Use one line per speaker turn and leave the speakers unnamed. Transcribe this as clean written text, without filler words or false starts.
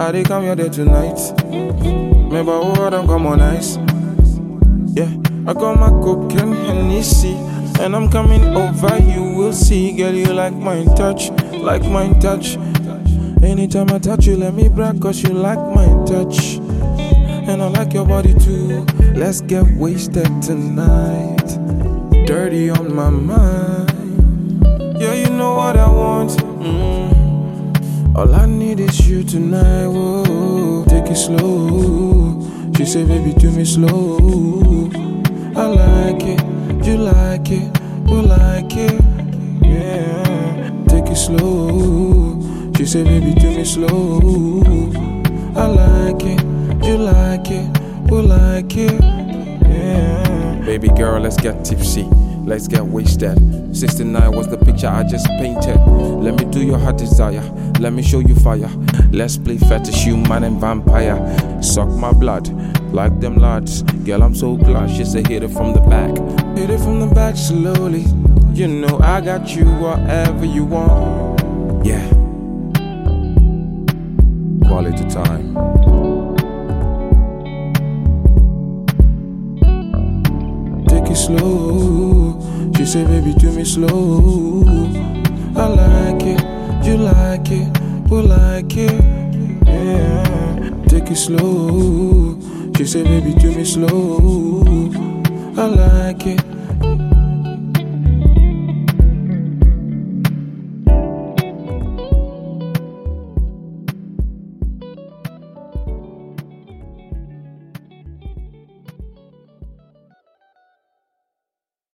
I dey come here there tonight. Remember what I'm come on ice. Yeah, I got my coke and Hennessy, and I'm coming over, you will see. Girl, you like my touch, like my touch. Anytime I touch you, let me brag, cause you like my touch. And I like your body too. Let's get wasted tonight. Dirty on my mind. Yeah, you know what I want. All I need is you tonight. Whoa, take it slow. She said, baby, do me slow. I like it, you like it, you like it. Yeah, take it slow. She said, baby, do me slow. I like it, you like it, you like it. Yeah. Baby girl, let's get tipsy, let's get wasted. 69 was the picture I just painted. Let me do your heart desire, let me show you fire. Let's play fetish, human and vampire. Suck my blood, like them lads. Girl, I'm so glad she said hit it from the back. Hit it from the back slowly. You know I got you whatever you want. Yeah. Quality time. Take it slow. She said, baby, do me slow. I like it, you like it, you like it. Yeah, take it slow. She said, baby, do me slow. I like it,